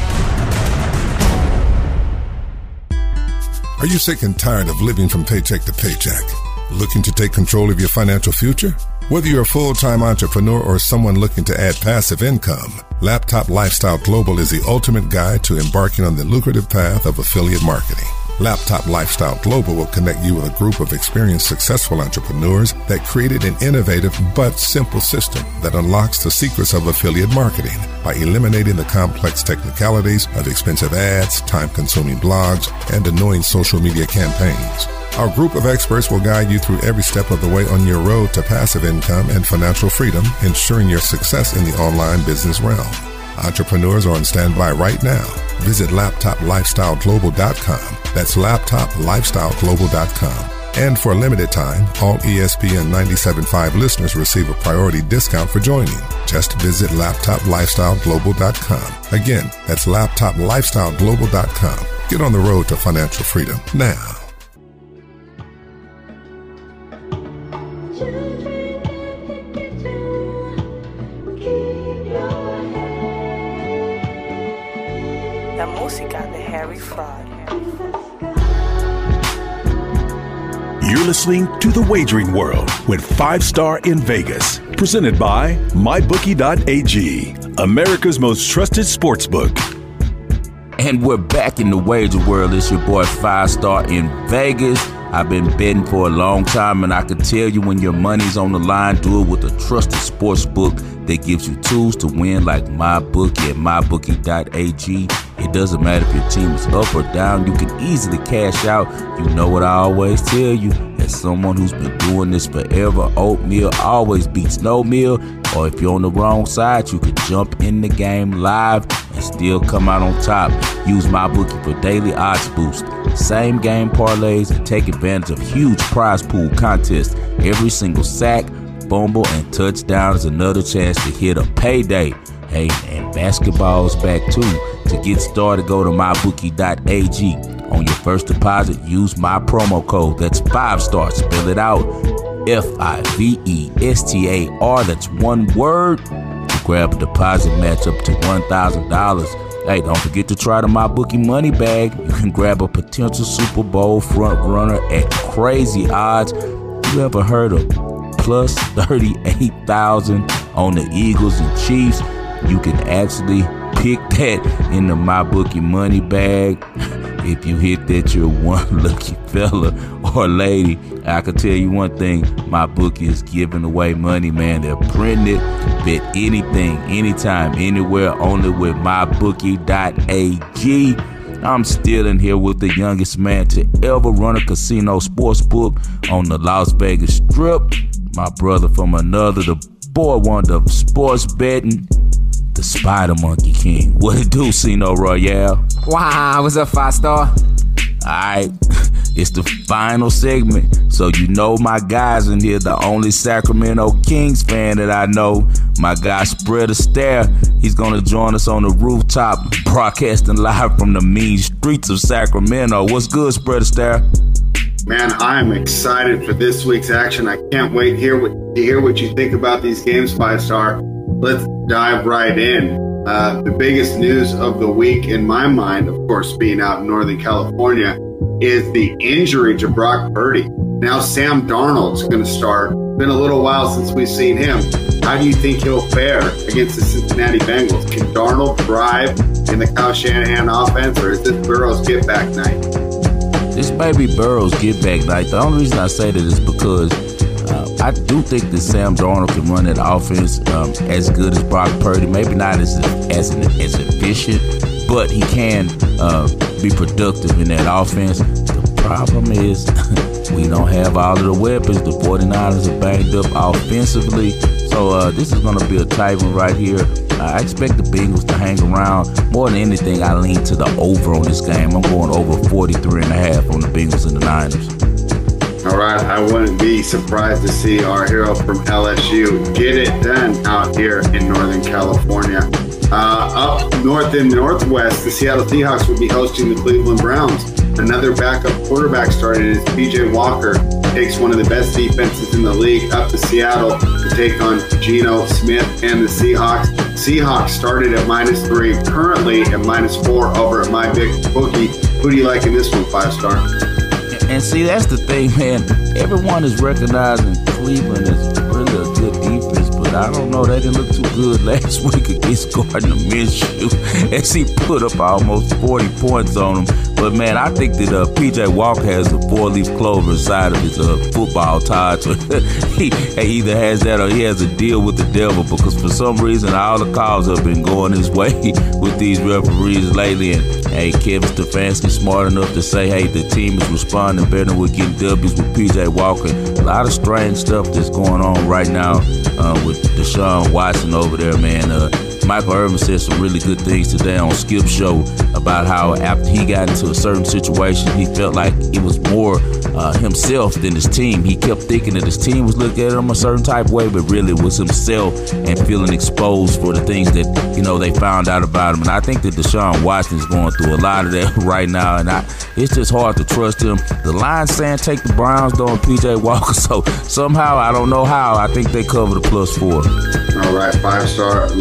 Are you sick and tired of living from paycheck to paycheck? Looking to take control of your financial future? Whether you're a full-time entrepreneur or someone looking to add passive income, Laptop Lifestyle Global is the ultimate guide to embarking on the lucrative path of affiliate marketing. Laptop Lifestyle Global will connect you with a group of experienced, successful entrepreneurs that created an innovative but simple system that unlocks the secrets of affiliate marketing by eliminating the complex technicalities of expensive ads, time-consuming blogs, and annoying social media campaigns. Our group of experts will guide you through every step of the way on your road to passive income and financial freedom, ensuring your success in the online business realm. Entrepreneurs are on standby right now. Visit laptoplifestyleglobal.com. That's laptoplifestyleglobal.com. And for a limited time, all ESPN 97.5 listeners receive a priority discount for joining. Just visit laptoplifestyleglobal.com. Again, that's laptoplifestyleglobal.com. Get on the road to financial freedom now. La música de Harry Fraud. You're listening to The Wagering World with 5 Star in Vegas. Presented by MyBookie.ag, America's most trusted sportsbook. And we're back in the Wager World. It's your boy 5 Star in Vegas. I've been betting for a long time, and I can tell you when your money's on the line, do it with a trusted sports book that gives you tools to win, like MyBookie at MyBookie.ag. It doesn't matter if your team is up or down, you can easily cash out. You know what I always tell you, as someone who's been doing this forever, oatmeal always beats no meal. Or if you're on the wrong side, you can jump in the game live and still come out on top. Use MyBookie for daily odds boost, same game parlays, and take advantage of huge prize pool contests. Every single sack, fumble, and touchdown is another chance to hit a payday. Hey, and basketball's back too. To get started, go to MyBookie.ag. On your first deposit, use my promo code. That's 5 Star. Spell it out. FIVESTAR. That's one word. To grab a deposit match up to $1,000. Hey, don't forget to try the MyBookie money bag. You can grab a potential Super Bowl front runner at crazy odds. You ever heard of plus 38,000 on the Eagles and Chiefs? You can actually pick that in the MyBookie money bag. If you hit that, you're one lucky fella or lady. I can tell you one thing, MyBookie is giving away money, man. They're printing it. Bet anything, anytime, anywhere, only with MyBookie.ag. I'm still in here with the youngest man to ever run a casino sports book on the Las Vegas Strip. My brother from another, the boy wonder of sports betting, the Spider Monkey King. What it do, Cino Royale? Wow, what's up, 5 Star? Alright, it's the final segment. So you know my guys in here, the only Sacramento Kings fan that I know, my guy Spread Astaire. He's gonna join us on the rooftop, broadcasting live from the mean streets of Sacramento. What's good, Spread Astaire? Man, I'm excited for this week's action. I can't wait to hear what you think about these games, 5 Star. Let's dive right in. The biggest news of the week in my mind, of course, being out in Northern California, is the injury to Brock Purdy. Now Sam Darnold's going to start. Been a little while since we've seen him. How do you think he'll fare against the Cincinnati Bengals? Can Darnold thrive in the Kyle Shanahan offense, or is this Burrow's get-back night? This may be Burrow's get-back night. The only reason I say that is because I do think that Sam Darnold can run that offense as good as Brock Purdy. Maybe not as efficient, but he can be productive in that offense. The problem is we don't have all of the weapons. The 49ers are banged up offensively. So this is going to be a tight one right here. I expect the Bengals to hang around. More than anything, I lean to the over on this game. I'm going over 43.5 on the Bengals and the Niners. All right, I wouldn't be surprised to see our hero from LSU get it done out here in Northern California. Up north and northwest, the Seattle Seahawks will be hosting the Cleveland Browns. Another backup quarterback started is P.J. Walker. Takes one of the best defenses in the league up to Seattle to take on Geno Smith and the Seahawks. Seahawks started at -3, currently at -4 over at MyBookie. Who do you like in this one, 5 Star? And see, that's the thing, man. Everyone is recognizing Cleveland is really a good defense, but I don't know. They didn't look too good last week against Gardner Minshew as he put up almost 40 points on them. But, man, I think that P.J. Walker has a 4-leaf clover inside of his football tie. So he either has that or he has a deal with the devil, because for some reason all the calls have been going his way with these referees lately. And, hey, Kevin Stefanski's smart enough to say, hey, the team is responding better with getting W's with P.J. Walker. A lot of strange stuff that's going on right now with Deshaun Watson over there, man. Michael Irvin said some really good things today on Skip's show about how after he got into a certain situation, he felt like it was more himself than his team. He kept thinking that his team was looking at him a certain type of way, but really it was himself and feeling exposed for the things that, you know, they found out about him. And I think that Deshaun Watson is going through a lot of that right now, and it's just hard to trust him. The line's saying take the Browns, though, and P.J. Walker, so somehow, I don't know how, I think they cover the +4. All right, 5 Star likes the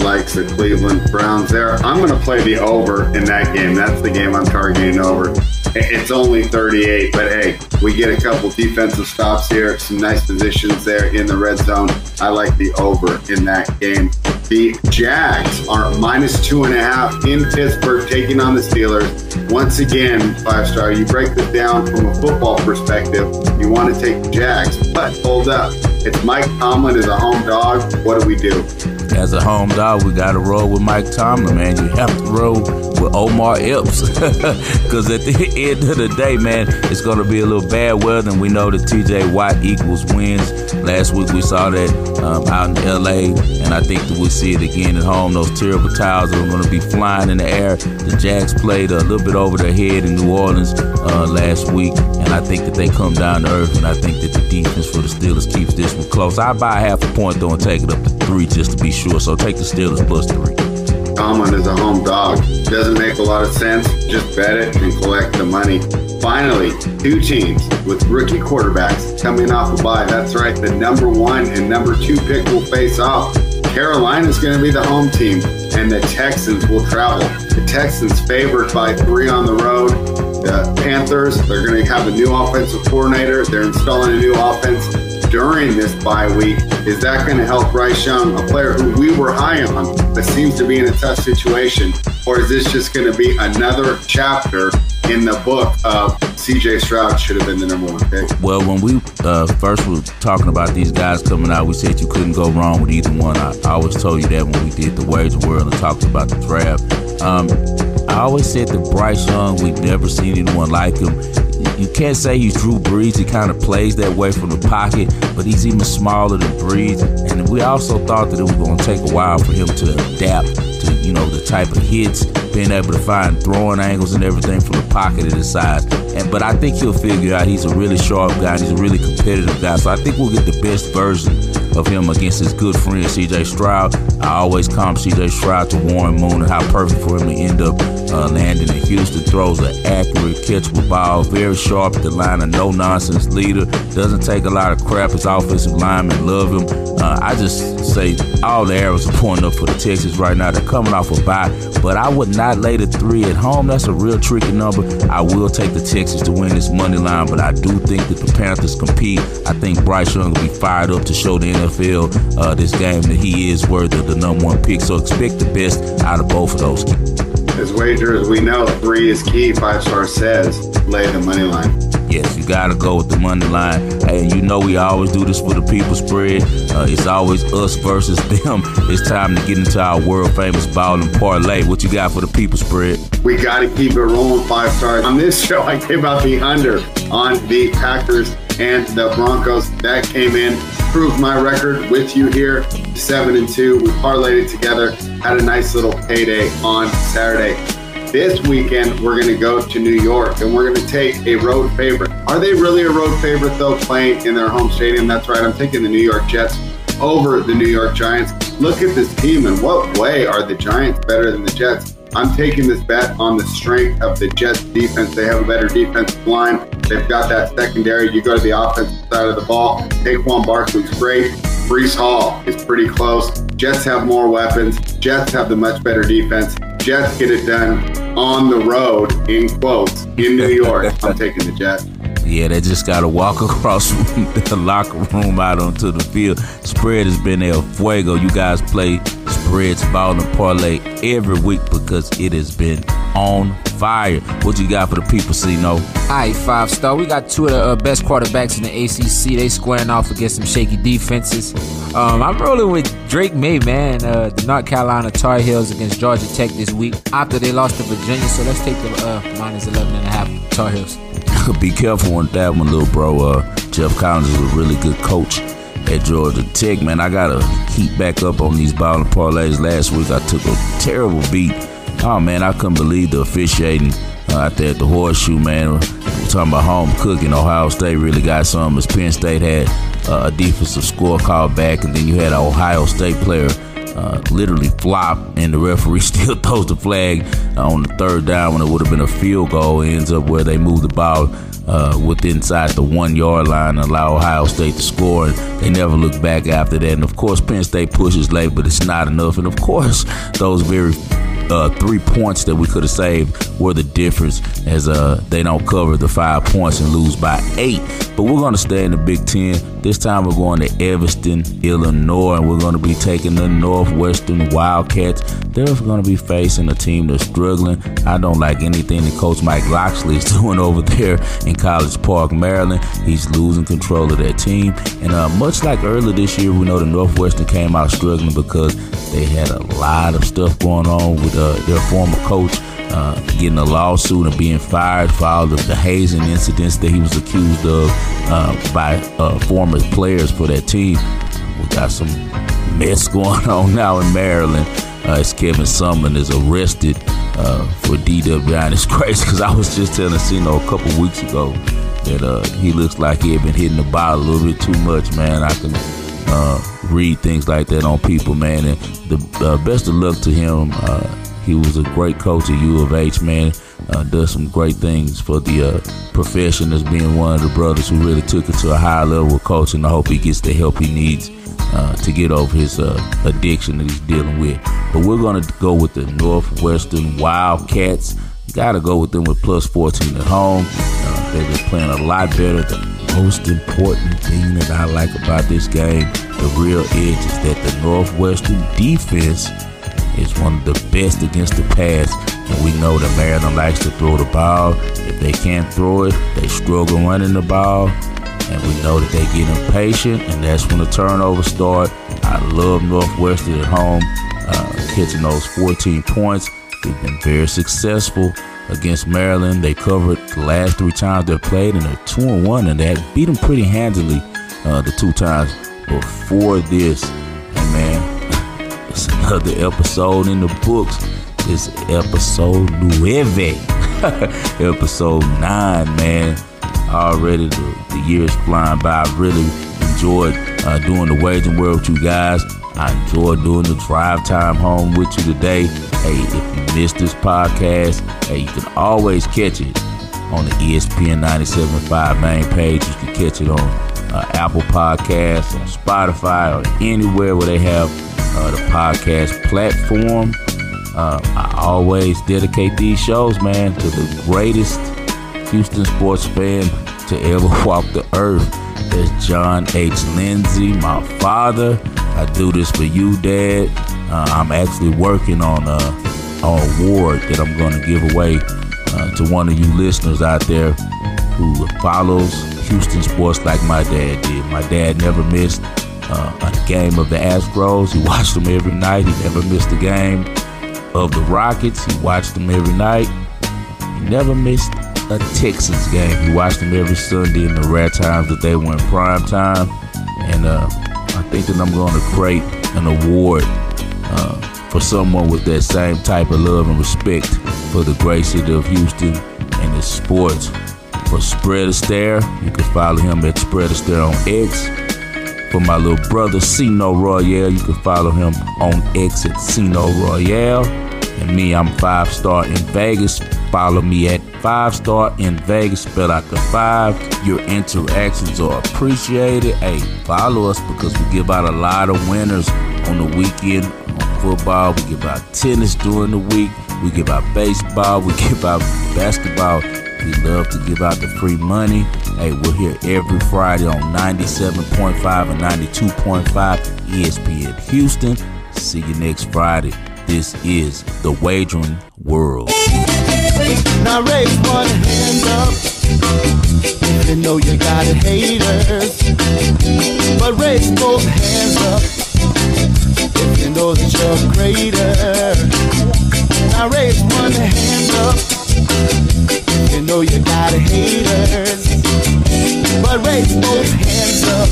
Cleveland Browns there. I'm going to play the over in that game. That's the game I'm targeting over. It's only 38, but hey, we get a couple defensive stops here, some nice positions there in the red zone. I like the over in that game. The Jags are -2.5 in Pittsburgh, taking on the Steelers. Once again, 5-star, you break this down from a football perspective, you want to take the Jags, but hold up. It's Mike Tomlin as a home dog. What do we do? As a home dog, we got to roll with Mike Tomlin, man. You have to roll with Omar Epps. Because at the end of the day, man, it's going to be a little bad weather, and we know that TJ Watt equals wins. Last week we saw that out in L.A., and I think that we'll see it again at home. Those terrible towels are going to be flying in the air. The Jags played a little bit over their head in New Orleans last week, and I think that they come down to earth, and I think that the defense for the Steelers keeps this one close. I'd buy half a point, though, and take it up to 3 just to be sure. So take the Steelers +3. Tomlin is a home dog. Doesn't make a lot of sense. Just bet it and collect the money. Finally, 2 teams with rookie quarterbacks coming off a bye. That's right, the number 1 and number 2 pick will face off. Carolina's going to be the home team, and the Texans will travel. The Texans favored by 3 on the road. The Panthers, they're going to have a new offensive coordinator. They're installing a new offense during this bye week. Is that going to help Bryce Young, a player who we were high on, but seems to be in a tough situation? Or is this just going to be another chapter in the book of C.J. Stroud should have been the number 1 pick? Well, when we first were talking about these guys coming out, we said you couldn't go wrong with either one. I always told you that when we did the Wager World and talked about the draft. I always said that Bryce Young, we've never seen anyone like him. You can't say he's Drew Brees. He kind of plays that way from the pocket, but he's even smaller than Brees. And we also thought that it was going to take a while for him to adapt to, the type of hits, being able to find throwing angles and everything from the pocket at his size. But I think he'll figure out he's a really sharp guy and he's a really competitive guy. So I think we'll get the best version of him against his good friend C.J. Stroud. I always comp C.J. Stroud to Warren Moon and how perfect for him to end up landing in Houston. Throws an accurate, catchable ball, very sharp at the line, a no-nonsense leader. Doesn't take a lot of crap. His offensive linemen love him. I just say all the arrows are pointing up for the Texans right now. They're coming off a bye, but I would not lay the 3 at home. That's a real tricky number. I will take the Texans to win this money line, but I do think that the Panthers compete. I think Bryce Young will be fired up to show the NFL this game that he is worthy of the number 1 pick. So expect the best out of both of those. As wagers, we know 3 is key. 5-star says lay the money line. Yes, you got to go with the money line. Hey, we always do this for the people spread. It's always us versus them. It's time to get into our world-famous ball and parlay. What you got for the people spread? We got to keep it rolling, 5-star. On this show, I gave out the under on the Packers and the Broncos. That came in. Proved my record with you here, 7-2. We parlayed it together. Had a nice little payday on Saturday. This weekend, we're going to go to New York, and we're going to take a road favorite. Are they really a road favorite, though, playing in their home stadium? That's right. I'm taking the New York Jets over the New York Giants. Look at this team. In what way are the Giants better than the Jets? I'm taking this bet on the strength of the Jets defense. They have a better defensive line. They've got that secondary. You go to the offensive side of the ball. Saquon Barkley's great. Breece Hall is pretty close. Jets have more weapons. Jets have the much better defense. Jets get it done on the road, in quotes, in New York. I'm taking the Jets. Yeah, they just got to walk across the locker room out onto the field. Spread has been El Fuego. You guys play spreads, ball, and parlay every week because it has been on fire. What you got for the people, C-No? All right, 5-star. We got 2 of the best quarterbacks in the ACC. They squaring off against some shaky defenses. I'm rolling with Drake May, man. The North Carolina Tar Heels against Georgia Tech this week after they lost to Virginia. So let's take the -11.5 Tar Heels. Be careful on that one, little bro. Jeff Collins is a really good coach at Georgia Tech, man. I got to keep back up on these ball and parlays. Last week, I took a terrible beat. Oh, man, I couldn't believe the officiating out there at the Horseshoe, man. We're talking about home cooking. Ohio State really got some, as Penn State had a defensive score called back, and then you had an Ohio State player literally flop, and the referee still throws the flag on the third down when it would have been a field goal. It ends up where they move the ball inside the 1 yard line and allow Ohio State to score, and they never look back after that. And of course, Penn State pushes late, but it's not enough. And of course, those very 3 points that we could have saved were the difference, as they don't cover the 5 points and lose by 8. But we're going to stay in the Big Ten. This time we're going to Evanston, Illinois, and we're going to be taking the Northwestern Wildcats. They're going to be facing a team that's struggling. I don't like anything that Coach Mike Locksley is doing over there in College Park, Maryland. He's losing control of that team. And much like earlier this year, we know the Northwestern came out struggling because they had a lot of stuff going on with their former coach getting a lawsuit and being fired for all of the hazing incidents that he was accused of by former players for that team. We got some mess going on now in Maryland as Kevin Sumlin is arrested for DWI. And it's crazy because I was just telling Cino a couple weeks ago that he looks like he had been hitting the ball a little bit too much, man. I can read things like that on people, man. And the best of luck to him. He was a great coach at U of H, man. Does some great things for the profession as being one of the brothers who really took it to a higher level of coaching. I hope he gets the help he needs to get over his addiction that he's dealing with. But we're going to go with the Northwestern Wildcats. Got to go with them with plus 14 at home. They've been playing a lot better. The most important thing that I like about this game, the real edge, is that the Northwestern defense is one of the best against the pass, and we know that Maryland likes to throw the ball. If they can't throw it, they struggle running the ball, and we know that they get impatient, and that's when the turnovers start. I love Northwestern at home, catching those 14 points. They've been very successful against Maryland. They covered the last 3 times they played, and they're 2-1, and they beat them pretty handily the 2 times before this. And man, it's another episode in the books. It's episode 9, episode 9, man. Already the year's flying by. I really enjoyed doing the Wagering World with you guys. I enjoyed doing the drive time home with you today. Hey, if you missed this podcast, hey, you can always catch it on the ESPN 97.5 main page. You can catch it on Apple Podcasts, on Spotify, or anywhere where they have the podcast platform. I always dedicate these shows, man, to the greatest Houston sports fan to ever walk the earth. There's John H. Lindsay, my father. I do this for you, Dad. I'm actually working on an award that I'm going to give away to one of you listeners out there who follows Houston sports like my dad did. My dad never missed a game of the Astros. He watched them every night. He never missed a game of the Rockets. He watched them every night. He never missed a Texans game. He watched them every Sunday in the rare times that they were in prime time. And I think that I'm going to create an award for someone with that same type of love and respect for the great city of Houston and its sports. For Spread a Stare, you can follow him at Spread a Stare on X. For my little brother, Cino Royale, you can follow him on X at Cino Royale. And me, I'm 5-Star in Vegas. Follow me at 5-Star in Vegas, spell out the 5. Your interactions are appreciated. Hey, follow us because we give out a lot of winners on the weekend on football. We give out tennis during the week. We give out baseball. We give out basketball. We love to give out the free money. Hey, we're here every Friday on 97.5 and 92.5 ESPN Houston. See you next Friday. This is The Wagering World. Now raise one hand up if you know you got haters, but raise both hands up if you know that you're greater. Now raise one hand up if you know you got haters, but raise both hands up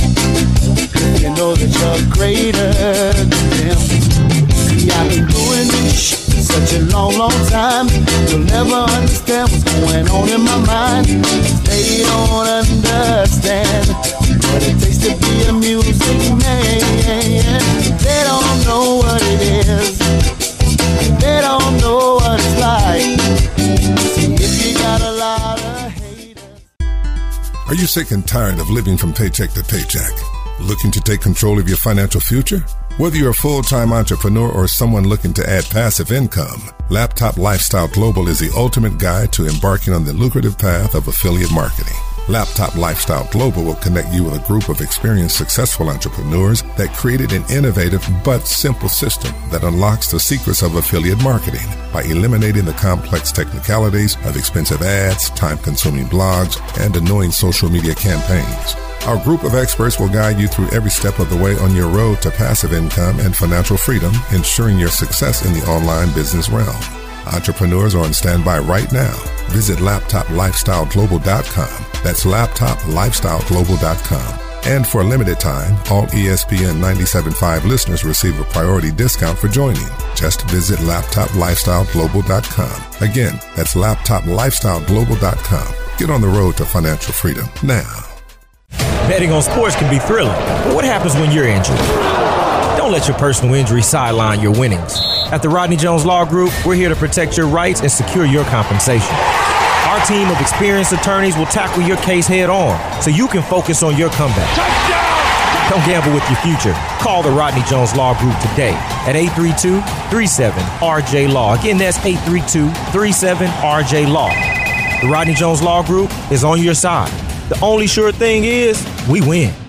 if you know that you're greater than them. See, I've been doing this shit such a long, long time. You'll never understand what's going on in my mind. They don't understand. what it takes to be a music man. They don't know what it is. They don't know what it's like. See, if you got a lot of haters. Are you sick and tired of living from paycheck to paycheck? Looking to take control of your financial future? Whether you're a full-time entrepreneur or someone looking to add passive income, Laptop Lifestyle Global is the ultimate guide to embarking on the lucrative path of affiliate marketing. Laptop Lifestyle Global will connect you with a group of experienced, successful entrepreneurs that created an innovative but simple system that unlocks the secrets of affiliate marketing by eliminating the complex technicalities of expensive ads, time-consuming blogs, and annoying social media campaigns. Our group of experts will guide you through every step of the way on your road to passive income and financial freedom, ensuring your success in the online business realm. Entrepreneurs are on standby right now. Visit laptoplifestyleglobal.com. That's laptoplifestyleglobal.com. And for a limited time, all ESPN 97.5 listeners receive a priority discount for joining. Just visit laptoplifestyleglobal.com. Again, that's laptoplifestyleglobal.com. Get on the road to financial freedom now. Betting on sports can be thrilling, but what happens when you're injured? Don't let your personal injury sideline your winnings. At the Rodney Jones Law Group, we're here to protect your rights and secure your compensation. Our team of experienced attorneys will tackle your case head on so you can focus on your comeback. Touchdown! Don't gamble with your future. Call the Rodney Jones Law Group today at 832-37-RJ-LAW. Again, that's 832-37-RJ-LAW. The Rodney Jones Law Group is on your side. The only sure thing is we win.